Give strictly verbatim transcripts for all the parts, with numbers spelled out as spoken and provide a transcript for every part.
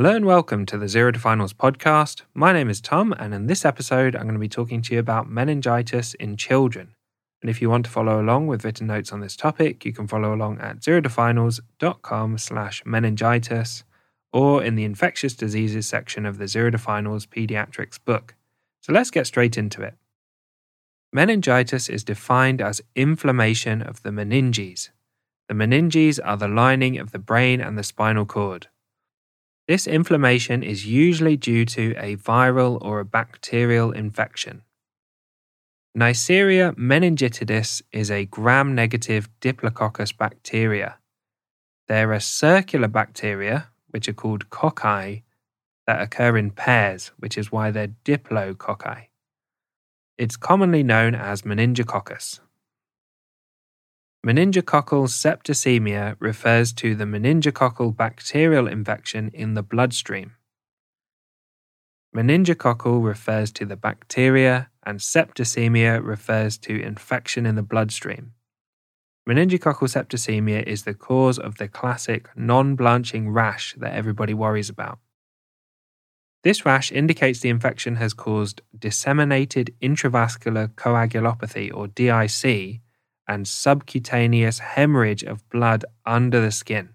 Hello and welcome to the Zero to Finals podcast. My name is Tom, and in this episode, I'm going to be talking to you about meningitis in children. And if you want to follow along with written notes on this topic, you can follow along at zerotofinals.com slash meningitis or in the infectious diseases section of the Zero to Finals pediatrics book. So let's get straight into it. Meningitis is defined as inflammation of the meninges. The meninges are the lining of the brain and the spinal cord. This inflammation is usually due to a viral or a bacterial infection. Neisseria meningitidis is a gram-negative Diplococcus bacteria. There are circular bacteria, which are called cocci, that occur in pairs, which is why they're diplococci. It's commonly known as meningococcus. Meningococcal septicemia refers to the meningococcal bacterial infection in the bloodstream. Meningococcal refers to the bacteria, and septicemia refers to infection in the bloodstream. Meningococcal septicemia is the cause of the classic non-blanching rash that everybody worries about. This rash indicates the infection has caused disseminated intravascular coagulopathy, or D I C, and subcutaneous hemorrhage of blood under the skin.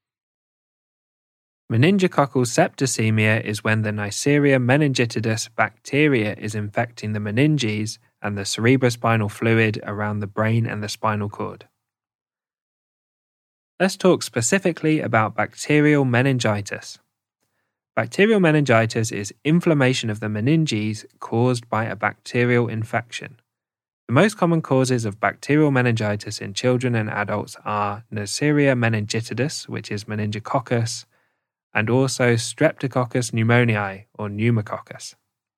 Meningococcal septicemia is when the Neisseria meningitidis bacteria is infecting the meninges and the cerebrospinal fluid around the brain and the spinal cord. Let's talk specifically about bacterial meningitis. Bacterial meningitis is inflammation of the meninges caused by a bacterial infection. The most common causes of bacterial meningitis in children and adults are Neisseria meningitidis, which is meningococcus, and also Streptococcus pneumoniae, or pneumococcus.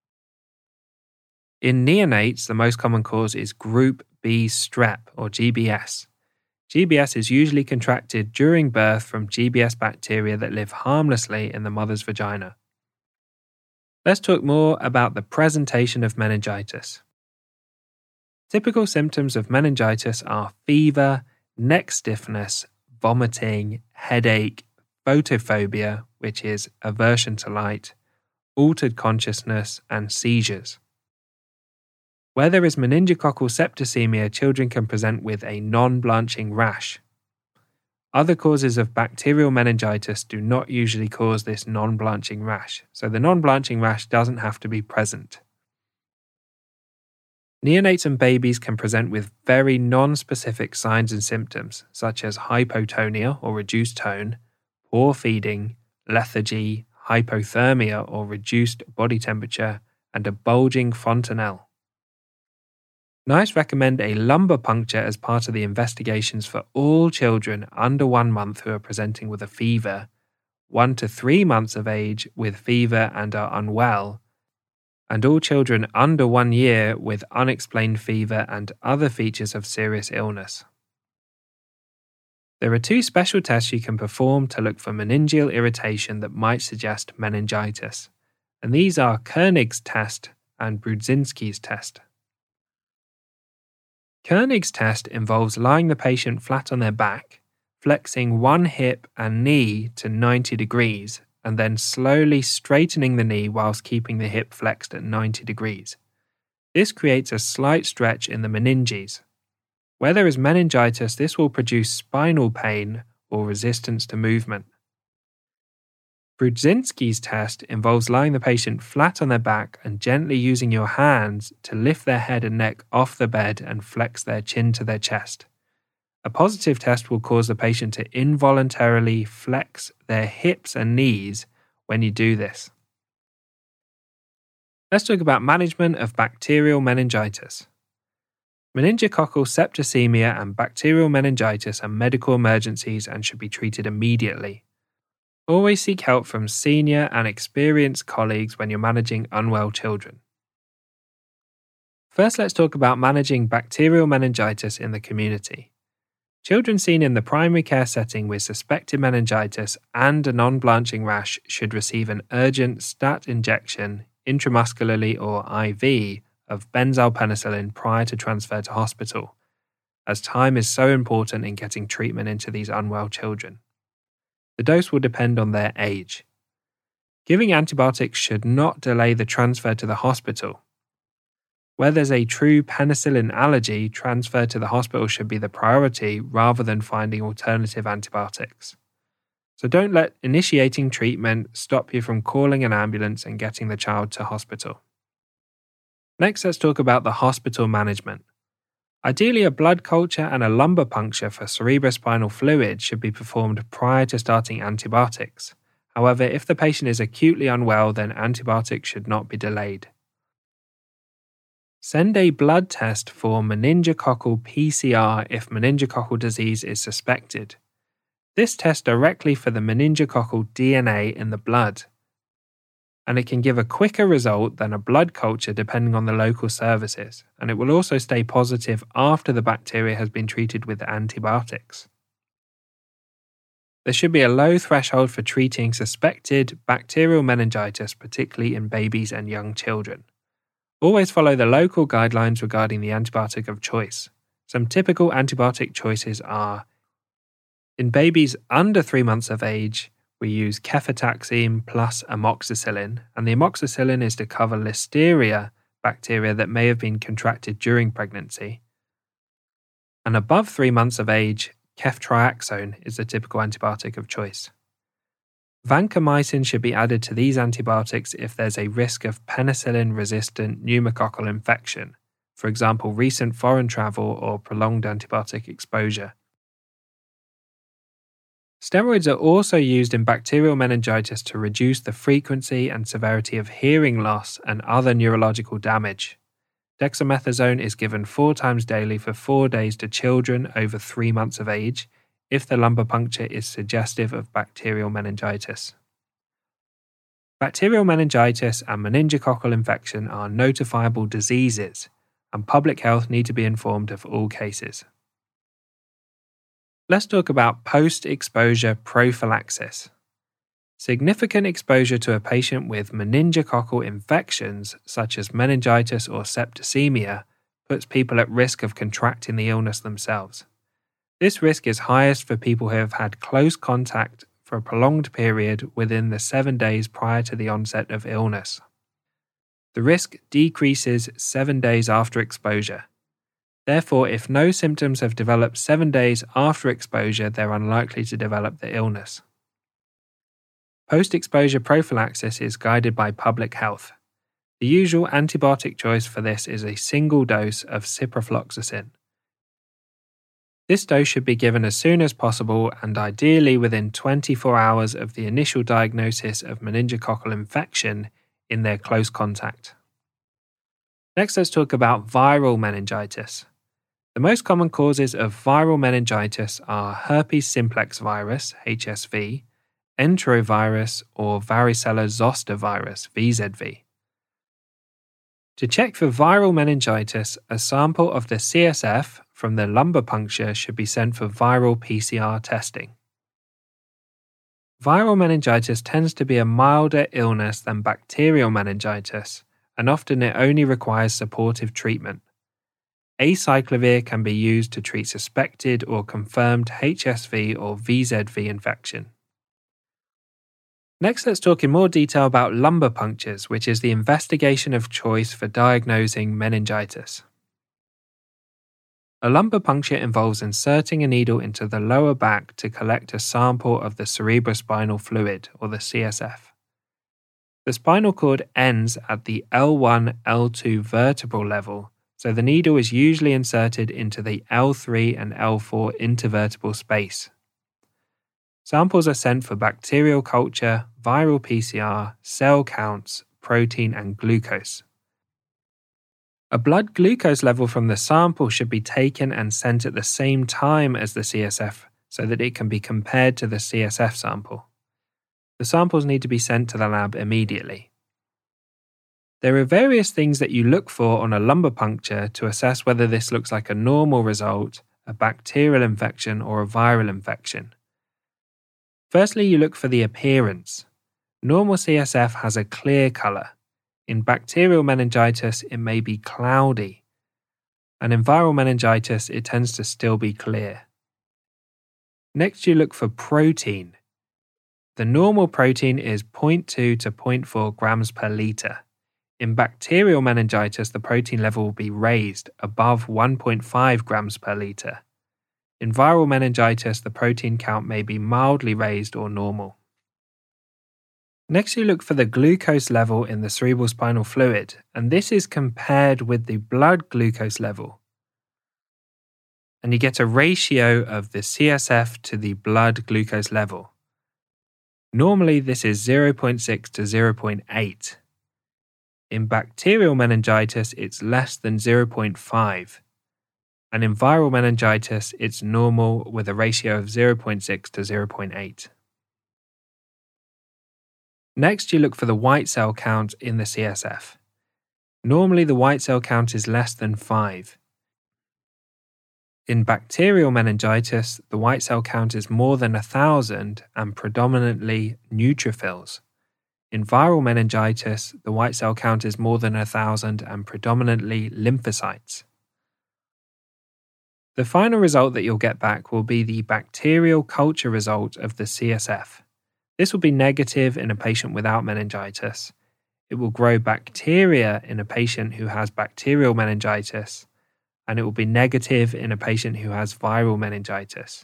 In neonates, the most common cause is Group B strep, or G B S. G B S is usually contracted during birth from G B S bacteria that live harmlessly in the mother's vagina. Let's talk more about the presentation of meningitis. Typical symptoms of meningitis are fever, neck stiffness, vomiting, headache, photophobia, which is aversion to light, altered consciousness, and seizures. Where there is meningococcal septicemia, children can present with a non-blanching rash. Other causes of bacterial meningitis do not usually cause this non-blanching rash, so the non-blanching rash doesn't have to be present. Neonates and babies can present with very non-specific signs and symptoms, such as hypotonia or reduced tone, poor feeding, lethargy, hypothermia or reduced body temperature, and a bulging fontanelle. NICE recommend a lumbar puncture as part of the investigations for all children under one month who are presenting with a fever, one to three months of age with fever and are unwell, and all children under one year with unexplained fever and other features of serious illness. There are two special tests you can perform to look for meningeal irritation that might suggest meningitis, and these are Koenig's test and Brudzinski's test. Koenig's test involves lying the patient flat on their back, flexing one hip and knee to ninety degrees, and then slowly straightening the knee whilst keeping the hip flexed at ninety degrees. This creates a slight stretch in the meninges. Where there is meningitis, this will produce spinal pain or resistance to movement. Brudzinski's test involves lying the patient flat on their back and gently using your hands to lift their head and neck off the bed and flex their chin to their chest. A positive test will cause the patient to involuntarily flex their hips and knees when you do this. Let's talk about management of bacterial meningitis. Meningococcal septicemia and bacterial meningitis are medical emergencies and should be treated immediately. Always seek help from senior and experienced colleagues when you're managing unwell children. First, let's talk about managing bacterial meningitis in the community. Children seen in the primary care setting with suspected meningitis and a non-blanching rash should receive an urgent stat injection, intramuscularly or I V, of benzyl penicillin prior to transfer to hospital, as time is so important in getting treatment into these unwell children. The dose will depend on their age. Giving antibiotics should not delay the transfer to the hospital. Where there's a true penicillin allergy, transfer to the hospital should be the priority rather than finding alternative antibiotics. So don't let initiating treatment stop you from calling an ambulance and getting the child to hospital. Next, let's talk about the hospital management. Ideally, a blood culture and a lumbar puncture for cerebrospinal fluid should be performed prior to starting antibiotics. However, if the patient is acutely unwell, then antibiotics should not be delayed. Send a blood test for meningococcal P C R if meningococcal disease is suspected. This tests directly for the meningococcal D N A in the blood, and it can give a quicker result than a blood culture depending on the local services, and it will also stay positive after the bacteria has been treated with antibiotics. There should be a low threshold for treating suspected bacterial meningitis, particularly in babies and young children. Always follow the local guidelines regarding the antibiotic of choice. Some typical antibiotic choices are: in babies under three months of age, we use cefotaxime plus amoxicillin, and the amoxicillin is to cover Listeria bacteria that may have been contracted during pregnancy. And above three months of age, ceftriaxone is the typical antibiotic of choice. Vancomycin should be added to these antibiotics if there's a risk of penicillin-resistant pneumococcal infection, for example, recent foreign travel or prolonged antibiotic exposure. Steroids are also used in bacterial meningitis to reduce the frequency and severity of hearing loss and other neurological damage. Dexamethasone is given four times daily for four days to children over three months of age if the lumbar puncture is suggestive of bacterial meningitis. Bacterial meningitis and meningococcal infection are notifiable diseases, and public health need to be informed of all cases. Let's talk about post-exposure prophylaxis. Significant exposure to a patient with meningococcal infections, such as meningitis or septicemia, puts people at risk of contracting the illness themselves. This risk is highest for people who have had close contact for a prolonged period within the seven days prior to the onset of illness. The risk decreases seven days after exposure. Therefore, if no symptoms have developed seven days after exposure, they're unlikely to develop the illness. Post-exposure prophylaxis is guided by public health. The usual antibiotic choice for this is a single dose of ciprofloxacin. This dose should be given as soon as possible and ideally within twenty-four hours of the initial diagnosis of meningococcal infection in their close contact. Next, let's talk about viral meningitis. The most common causes of viral meningitis are herpes simplex virus, H S V, enterovirus, or varicella zoster virus, V Z V. To check for viral meningitis, a sample of the C S F from the lumbar puncture should be sent for viral P C R testing. Viral meningitis tends to be a milder illness than bacterial meningitis, and often it only requires supportive treatment. Acyclovir can be used to treat suspected or confirmed H S V or V Z V infection. Next, let's talk in more detail about lumbar punctures, which is the investigation of choice for diagnosing meningitis. A lumbar puncture involves inserting a needle into the lower back to collect a sample of the cerebrospinal fluid, or the C S F. The spinal cord ends at the L one L two vertebral level, so the needle is usually inserted into the L three and L four intervertebral space. Samples are sent for bacterial culture, viral P C R, cell counts, protein, and glucose. A blood glucose level from the sample should be taken and sent at the same time as the C S F so that it can be compared to the C S F sample. The samples need to be sent to the lab immediately. There are various things that you look for on a lumbar puncture to assess whether this looks like a normal result, a bacterial infection, or a viral infection. Firstly, you look for the appearance. Normal C S F has a clear colour. In bacterial meningitis, it may be cloudy. And in viral meningitis, it tends to still be clear. Next, you look for protein. The normal protein is zero point two to zero point four grams per litre. In bacterial meningitis, the protein level will be raised above one point five grams per litre. In viral meningitis, the protein count may be mildly raised or normal. Next, you look for the glucose level in the cerebrospinal fluid, and this is compared with the blood glucose level. And you get a ratio of the C S F to the blood glucose level. Normally, this is zero point six to zero point eight. In bacterial meningitis, it's less than zero point five. And in viral meningitis, it's normal with a ratio of zero point six to zero point eight. Next, you look for the white cell count in the C S F. Normally, the white cell count is less than five. In bacterial meningitis, the white cell count is more than one thousand and predominantly neutrophils. In viral meningitis, the white cell count is more than one thousand and predominantly lymphocytes. The final result that you'll get back will be the bacterial culture result of the C S F. This will be negative in a patient without meningitis. It will grow bacteria in a patient who has bacterial meningitis, and it will be negative in a patient who has viral meningitis.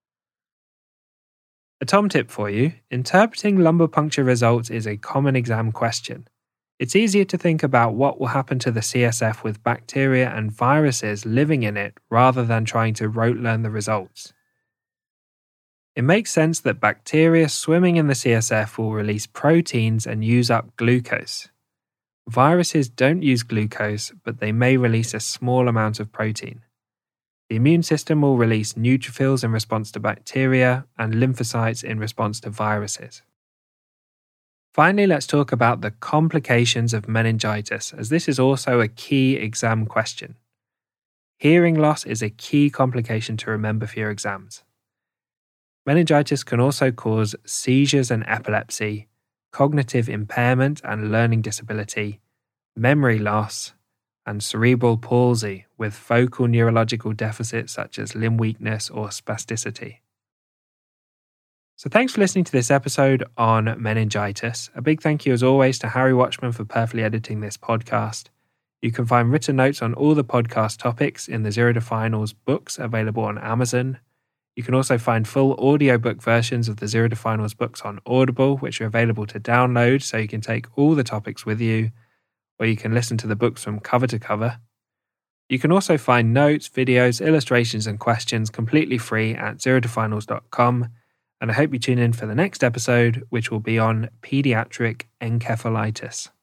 A Tom tip for you, interpreting lumbar puncture results is a common exam question. It's easier to think about what will happen to the C S F with bacteria and viruses living in it rather than trying to rote learn the results. It makes sense that bacteria swimming in the C S F will release proteins and use up glucose. Viruses don't use glucose, but they may release a small amount of protein. The immune system will release neutrophils in response to bacteria and lymphocytes in response to viruses. Finally, let's talk about the complications of meningitis, as this is also a key exam question. Hearing loss is a key complication to remember for your exams. Meningitis can also cause seizures and epilepsy, cognitive impairment and learning disability, memory loss, and cerebral palsy with focal neurological deficits such as limb weakness or spasticity. So thanks for listening to this episode on meningitis. A big thank you as always to Harry Watchman for perfectly editing this podcast. You can find written notes on all the podcast topics in the Zero to Finals books available on Amazon. You can also find full audiobook versions of the Zero to Finals books on Audible, which are available to download so you can take all the topics with you, or you can listen to the books from cover to cover. You can also find notes, videos, illustrations, and questions completely free at zero to finals dot com. And I hope you tune in for the next episode, which will be on pediatric encephalitis.